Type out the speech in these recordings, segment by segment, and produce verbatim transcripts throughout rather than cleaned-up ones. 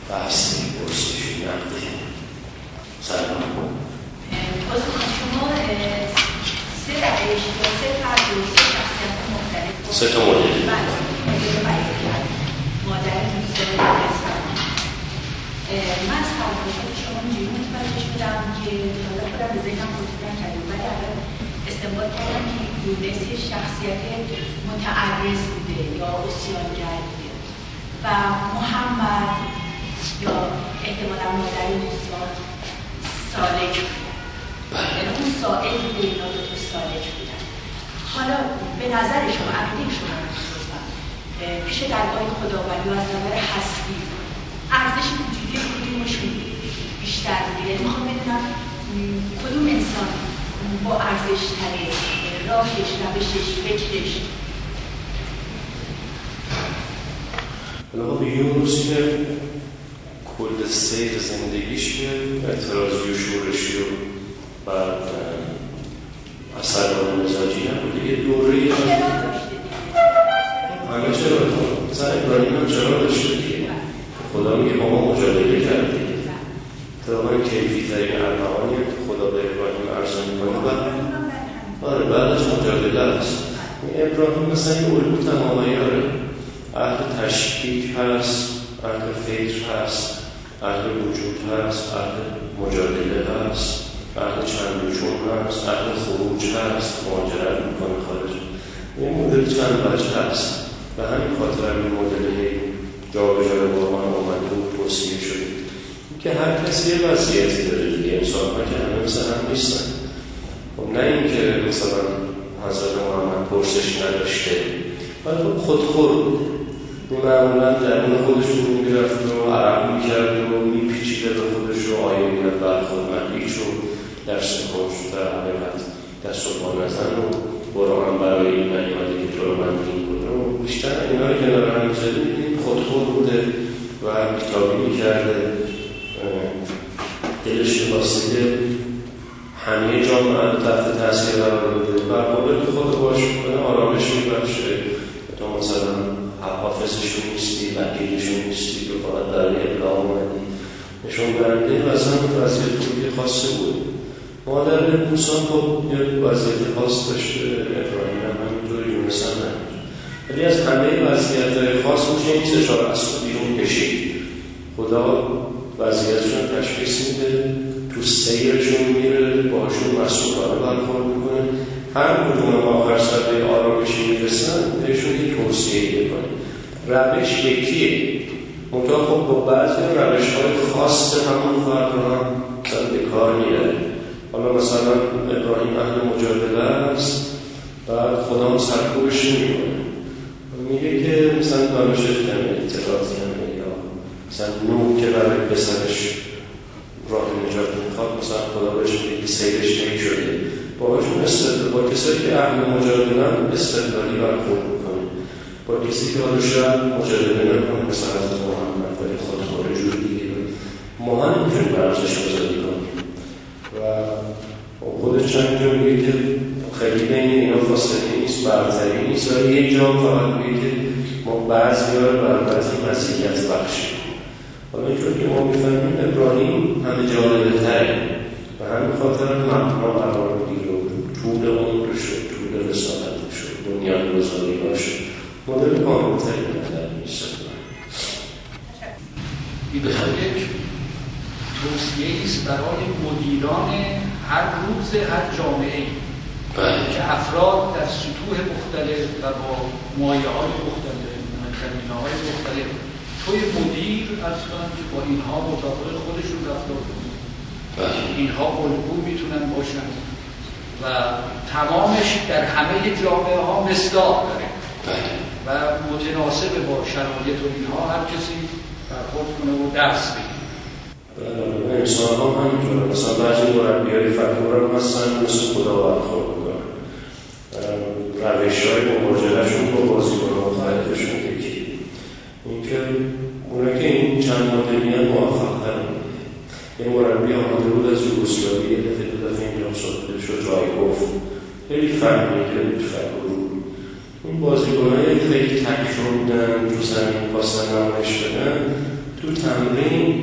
بحثی پرسشی نقدی. سلام. شما سه روش یا سه فرد و سه شخصیت مختلف سه تا مدل بله مدل بیان کرد مادر دوستان هستم. من از فرمایشات شما اینجوری متوجه شدم که حالا خودم به ذهنم خطور نکردم ولی اول استنباط کردم که یونس یه شخصیت متعرض بوده یا عصیانگر بوده و محمد یا احتمالا مادر دوستان سالک یعنی اون سائل بوده اینا دو تو سالک بودن. حالا به نظر شما عقیده شما می‌پرسم پیش درگاه خداوندی و از نظر هستی ارزش وجودی کدومشون بیشتر بوده؟ یعنی میخوام بدونم کدوم انسان با ارزش تره، راهش، روشش، فکرش. خب یونس که کل سیر زندگیش که اعتراضی و شورشی و بعد اثر و مزاجی نبوده یه دوره‌ای از همه چرا زن ابراهیم هم چرا داشته دیگه خدا میگه با ما مجادله کرده طبعا کیفی ترین ارمغانی که خدا به ابراهیم عرضه میکنه آره بعد از مجادله است. ابراهیم مثلا یه علوم تمامی داره، اهل تشکیک هست، اهل فکر هست، اهل وجود هست، اهل مجادله هست، اهل چندوچون هست، اهل خروج هست، مهاجرت میکنه خارج. این مدل چند وجه هست و همین خاطر این مدل جا به جای قرآن آمده و توصیه شده که هر کسی یه وضعیتی داره دیگه. انسان ها که همه مثل هم نیستن. خب نه این که مثلا حضرت محمد پرسش نداشته ولی خب خودخور بود، معمولا درون خودش رو میرفت و عرق میکرد و میپیچیده به خودش و آیه میرد برخود ملیچ و درس کنش در حقیقت دست و پا نزن و برو هم برای این نیامده که تو رو من دین کنه و بیشتر اینا رو کنار هم میزده میدید خودخور بوده و کتابی میکرده، دلش می‌خواسته همه جامعه رو تحت تاثیر قرار بده و قابل خود باش کنه آرامش میبخشه. تو مثلا حافظشون نیستی، وکیلشون نیستی که فقط برای ابلاغ اومدی نشون برنده و اصلا وضعیت خوبی خاصه بود. مادر موسی خب یه وضعیت خاص داشته، ابراهیم هم همینطور، یونس هم همینطور، ولی از همه وضعیت خاص میشه این سه چهار اصل بیرون کشید. خدا وضعیتشون تشخیص میده، تو سیرشون میره، باشون مسئولانه برخورد میکنه. هر کدوم آخر سطح آرامشی میرسن بهشون یک توصیه میکنه. روش یکیه منطقه خب با بعضی روش های خاص همون فرد رو هم مثلا به کار میره. حالا مثلا ابراهیم اهل مجادله است، بعد خدا هم سرکوبش نمیکنه، میگه که مثلا دانشش نمیده اعتراضی نمیده یا مثلا نوح که برای پسرش راه نجات میخواد مثلا خدا بهش میگه سیرش نمیشده. باهاشون استدلال با کسایی که اهل مجادله‌ان استدلالی برخورد میکنه، با کسی که حالا شاید مجادله نکنه مثلا از محمد ولی خودخواه جور دیگه ما هم میتونیم برزش بزادی کنیم و خودش چند جا میگه که خیلی بین اینا فاصله نیست، برتری نیست ولی یک جا فقط میگه که ما بعضی ها رو بربطی مسیحیت بخشیم. حالا اینجور که ما میفهمیم ابراهیم همه جالبه تره و همین خاطر مقام قرار بگیر و طول عمرش و طول رسالتش و بنیان گذاری‌هاش مدل کامل‌تری نظر می‌رسد. این یک توصیه است برای مدیران هر روز هر جامعه که افراد در سطوح مختلف و با مایه‌های مختلف و کلمه‌های مختلف توی مدیر اصلا که با اینها مطابق خودشون رفتار کنن، اینها الگو میتونن باشن و تمامش در همه جامعه ها مصداق داره و متناسب با شرایط و اینها هر کسی برخورد کنه و درس بگیره. انسان ها همینجوره، مثلا بعضی مربیای فتور هم هستن مثل خدا برخورد میکنن، روش های مواجههشون با بازیکن مختلفشون یکی این که اونا که این چند مدلیت موفق ترن. یه مربی آمده بود از یوگسلاوی، یه دفعه دو دفعه اینجا صحبت شد رایکوف، خیلی فهمیده بود فکر این بازیکن‌های خیلی تک رو بودن، رو زمین خواستن نمایش بدن، تو تمرین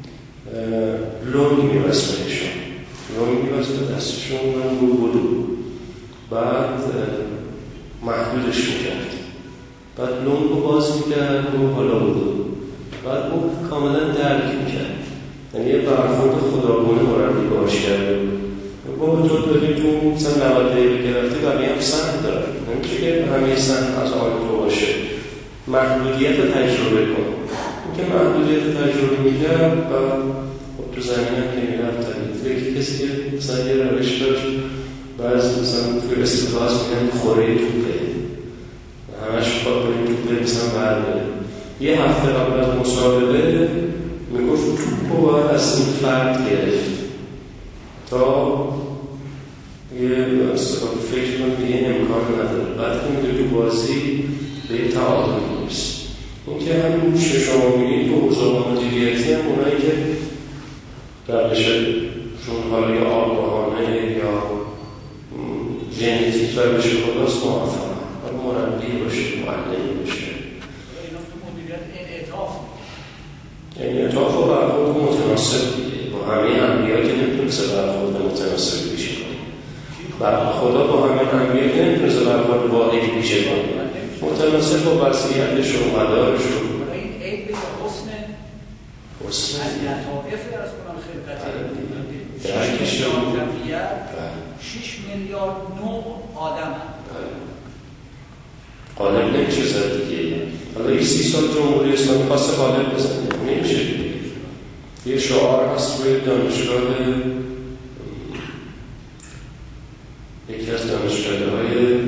لونگ میبست بهشون لونگ میبست به دستشون من رو بودو بعد محدودش میکرد بعد لونگ رو باز میکرد رو بالا بودو بعد اون کاملا درک میکرد یعنی یه برخورد خداگونه مربی باش کرده با تو داری تو مثلا نود دقیقه گرفتی بقیه هم سند داره نمیشه که همه سند از آن تو باشه محدودیت تجربه کن که محدودیت تجربه میکرد و تو زمین هم که میرفت فکر کسی که مثلا یه روش داشت بعض مثلا توی استفاز میگن خوره توپه همش باید بریم توپه مثلا برده یه هفته قبل از مسابقه میگفت توپ رو باید از این فرد گرفت تا یه استفاده فکر کنم که یه امکان نداره بعد که میده تو بازی به یه تعادل نیست این که همین شما میگید تو حضور مدیریتی هم اونایی که روششون حالا یا آگاهانه یا ژنتیک روش خداست موفق حالا مربی باشه معلمی باشه اینا تو مدیریت انعطاف انعطاف و برخورد متناسب دیگه با همه انبیا که نمیتونسته برخورد متناسب پیشه کنه برای خدا با همه انبیا که نمیتونسته برخورد واحدی پیشه کنه متناسب با وضعیتش و مدارش و این عیب به حسن حسن از لطائف از کنم خلقتی درکش رو شش میلیارد نوع آدم قالب نمیشه زد دیگه حالا این سی سال جمهوری اسلامی خواسته قالب بزنه نمیشه دیگه یه شعار هست روی دانشگاه یکی از دانشگاه های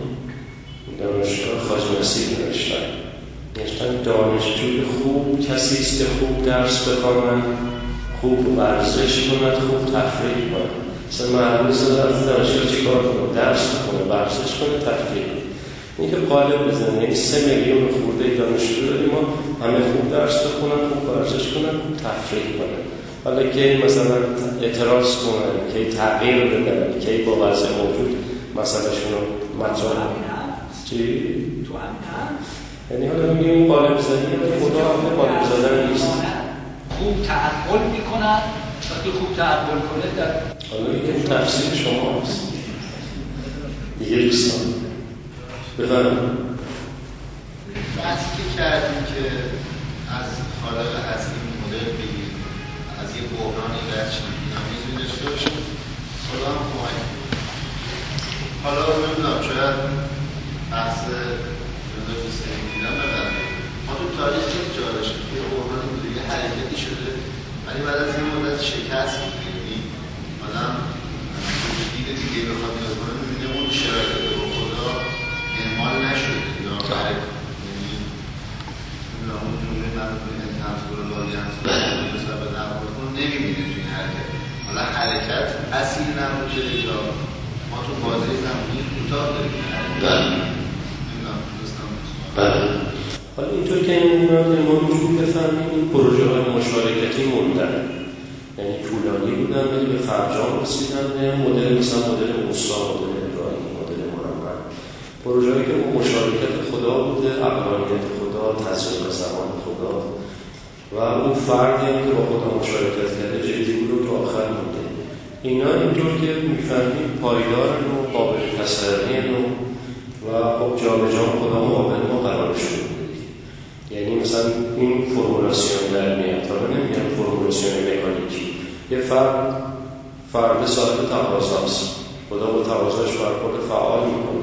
دانشگاه خواجه نصیر نوشتن نوشتن دانشجوی خوب کسی است که خوب درس بخواند خوب ورزش کند خوب تفریح کند مثلا معلوم رفت دانشگاه چی کار کنه درس بخونه ورزش کنه تفریح این که قالب بزنه این سه میلیون خورده دانشجو داریم ما همه خوب درس بخونن خوب ورزش کنن خوب تفریح کنن حالا که مثلا اعتراض کنن که تغییر بدن که با وضع موجود مسئلهشون رو مطرح چی؟ تو همین هم یعنی حالا میگیم اون قالب زدن خدا هم قالب زدن نیست خوب تعقل میکنن وقتی خوب تعقل کنه در حالا این تفسیر شما هست دیگه دوستان بفرمایید بحثی که کردیم که از خالق هستی مدل بگیریم از یه بحرانی رد شدیم نمیزوی داشته باشیم خدا هم کمک حالا نمیدونم شاید بحث جدا بیسته میگیرم ببرم ما تو تاریخ خیلی جا داشتیم که یه بحرانی بوده یه حرکتی شده ولی بعد از این مدت شکست میگیریم آدم دید دیگه بخواد نیاز کنه میبینه اون شراکت با خدا اعمال نشده یا برای یعنی نمیدونم اون جمعه من این همسور لالی همسور نمیدونم به نمار کن نمیبینه تو این حرکت حالا حرکت اصیل نبوده یا ما تو بازه زمانی کوتاه داریم نمیدونم دوستم بله حالا اینطور که این ما وجود بفهمیم این پروژه های مشارکتی موندن یعنی طولانی بودن ولی به فرجام رسیدن مدل مثلا مدل موسی مدل ابراهیم مدل محمد پروژه هایی که مشارکت خدا بوده عقلانیت خدا تزریق زمان خدا و اون فردی هم که با خدا مشارکت کرده جدی بود و تا آخر مونده اینا اینطور که میفهمیم پایدارن و قابل تسلیم و خب جا به جا خدا مقابل ما قرار شده یعنی مثلا این فرمولاسیون در میاد حالا نمیگم فرمولاسیون مکانیکی یه فرد فرد صاحب تقاضاست خدا با تقاضاش برخورد فعال میکنه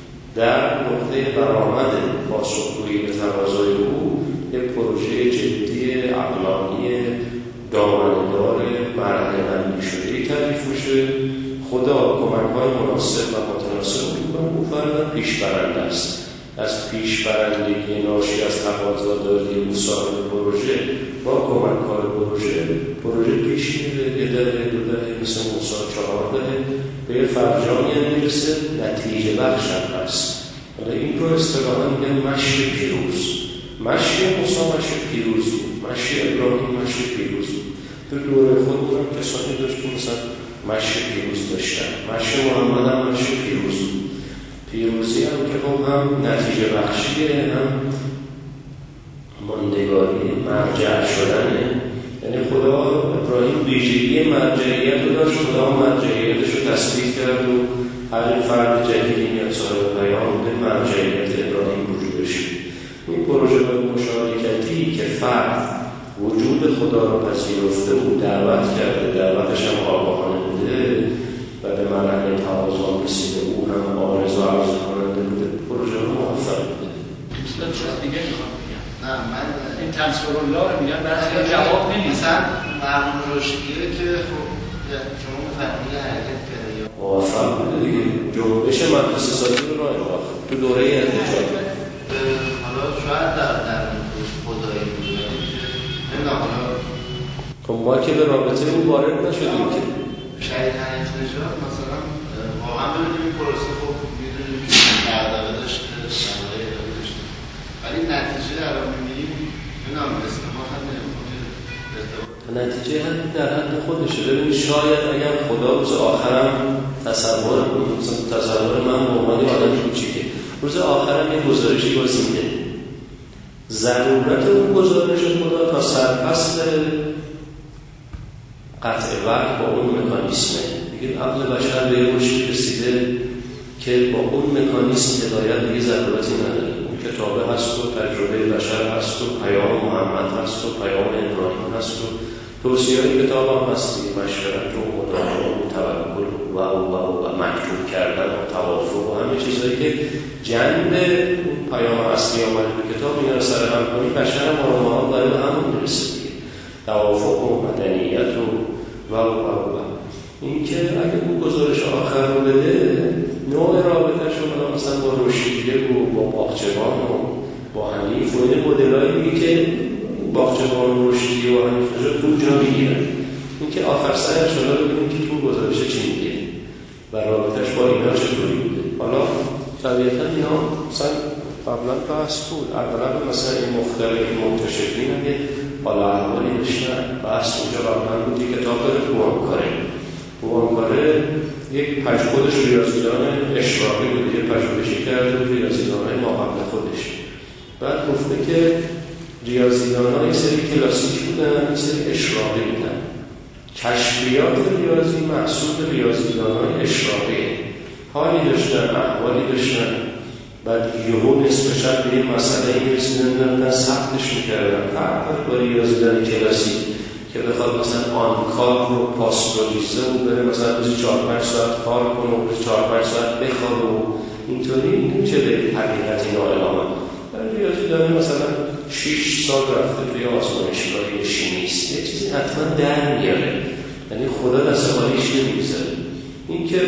در نقطه برآمد پاسخگویی به تقاضای او یه پروژه جدی عقلانی دامنه‌دار مرحله‌بندی شده تعریف میشه خدا کمک‌های مناسب و متناسب میکنه او فرد پیشبرنده است از پیشبرندگی ناشی از تقاضاداری او صاحب پروژه با کمک‌کار پروژه پروژه پیش میره یه دره دو دره مثل موسی چهار دره به یه فرجامی میرسه نتیجه بخش هم هست حالا این رو اصطلاحاً میگن مشی پیروز مشی موسی مشی پیروز بود مشی ابراهیم مشی پیروز بود تو دوره خودمون هم کسانی داشتیم مثلا مشی پیروز داشتن مشی محمد هم مشی پیروز بود پیروزی هم که خب هم نتیجه بخشیه هم ماندگاری مرجع شدنه. یعنی خدا ابراهیم ویژگی مرجعیت رو داشت، خدا مرجعیتش رو تثبیت کرد و هر فرد جدیدی میاد صاحب پیام بوده، مرجعیت ابراهیم وجودش. این پروژه مشارکتی که فرد وجود خدا رو پذیرفته و دعوت کرده، دعوتش هم آگاهانه بوده و به مرحله تواضع رسیده، او هم عارض و عرض کننده بوده، پروژه رو موفق بوده. دوستان چیز دیگه میخوام بگم. نه من این تنصر الله رو میگن بعضی جواب نمیدن. مثلا مرحوم رشدیه که خب شما مفهمی حرکت کرده یا موفق بوده دیگه، جنبش مدرسه سازی رو راه انداخت تو دوره ارتجاع. حالا شاید در در خدایی بوده نمیدونم، حالا خب ما که به رابطه او وارد نشدیم که شهید حنیف نژاد مثلا واقعا ببینیم این پروسه خب میدونیم که دغدغه داشته، شماره اداره داشته، ولی نتیجه الان می‌بینیم نمیدونم مثل ما هم نتیجه هم در حد خودشه. ببینید شاید اگر خدا روز آخرم تصور تصور من به عنوان آدم کوچیکه، روز آخرم یه گزارشی باز میده، ضرورت اون گزارش خدا تا سرفصل قطع وقت با اون مکانیسمه. دیگه عقل بشر به یه رشدی رسیده که با اون مکانیسم هدایت دیگه ضرورتی نداره. اون کتابه هست و تجربه بشر هست و پیام محمد هست و پیام ابراهیم هست و توصیه کتاب هم هست دیگه، مشورت و مدارا و توکل و و و مکتوب کردن و توافق و همه چیزهایی که جنب پیام اصلی آمده به کتاب اینا رو سر هم کنی، بشر هم آرمان داره به همون میرسه دیگه، توافق و مدنیت و و و و این که اگه اون گزارش آخر رو بده، نوع رابطه شما مثلا با رشدیه و با باغچبان و با حنیف و این مدلایی میگه که باغچبان و رشدیه و حنیف نژاد تو جا میگیرن. این که آخر سر شما رو ببینیم که تو گزارش چی میگه و رابطهش با اینا چطوری بوده. حالا طبیعتا اینا مثلا قبلا بحث بود، اغلب مثلا این مختلف منتشرین هم یه حالا احوالی داشتن، بحث اونجا قبلا بود. یک کتاب داره بوانکاره، بوانکاره یک پژوهش ریاضیدان اشراقی بود، یه پژوهشی کرده بود ریاضیدان‌های ما قبل خودش. بعد گفته که ریاضیدان‌ها یک سری کلاسیک بودن، یک سری اشراقی بودن. کشفیات ریاضی محصول ریاضیدان‌های اشراقی، حالی داشتن، احوالی داشتن، بعد یهو نصف شب به این مسئله می‌رسیدن و ثبتش می‌کردن. فرق با ریاضیدان کلاسیک که بخواد مثلا آنکار رو پاستوریزه و بره مثلا روزی چهار پنج ساعت کار کنه و روزی چهار پنج ساعت بخوابه و اینطوری نمیشه به حقیقت اینا اعلام. ریاضیدان مثلا شش سال رفته توی آزمایشگاه شیمیست، یه چیزی حتما در میاره، یعنی خدا دست حالیش نمیگذاره. این که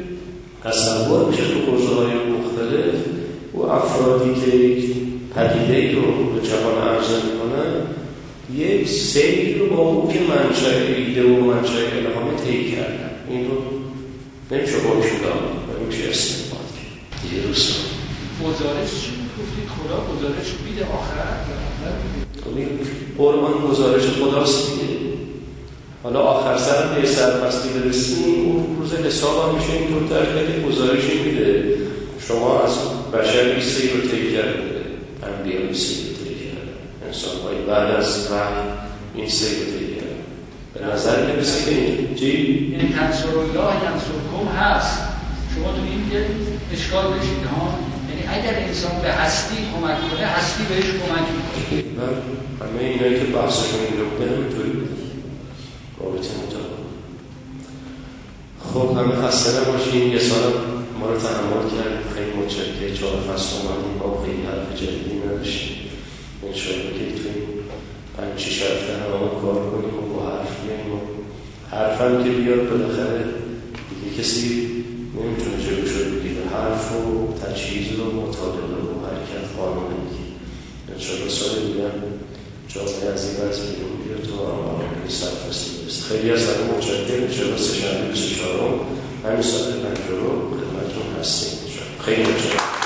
تصور میشه تو حوزه‌های مختلف و افرادی که یک پدیده‌ای رو به جهان عرضه میکنن یک سیر رو با اون که منشأ ایده و منشأ الهام طی کردن، این رو نمیشه حکم داد و نمیشه استنباط کرد. دیگه روستا گزارش چی گفتید؟ خدا گزارش میده آخر؟ قرآن گزارش خداست دیگه. حالا آخر سر به سرفصلی برسیم، اون روز حساب هم میشه اینطور ترکه که گزارشی میده شما از بشر این سیر رو طی کرده، انبیاء این سیر رو طی کرده، انسان هایی بعد از وحی این سیر رو طی کرده. به نظر میرسه که این چی؟ این تنصر الله ینصرکم هست، شما تو این که اشکال بشید ها، یعنی اگر انسان به هستی کمک کنه هستی بهش کمک میکنه. همه اینایی که بحثشون اینجا بوده همینطوری بوده، رابطه مطابق. خب همه خسته نباشیم، یه سال ما رو تحمل کرد، خیلی متشکرم. چهار فصل اومدیم با خیلی حرف جدیدی نداشتیم، انشاءالله که توی پنج شش هفته همه کار کنیم و با حرف بیاییم و حرف هم که بیاد بالاخره دیگه کسی نمیتونه جلوشو بگیره، حرف و تجهیز و مطالعه و حرکت قانونه میگی. انشاءالله سال دیگه جامعه از این وضع بیرون بیاد و آمارای سرفصلی بست. خیلی از همه متشکرم. انشاءالله سه شنبه بیست و چهارم همین ساعت پنج رو خدمتتون هستیم. خیلی متشکرم.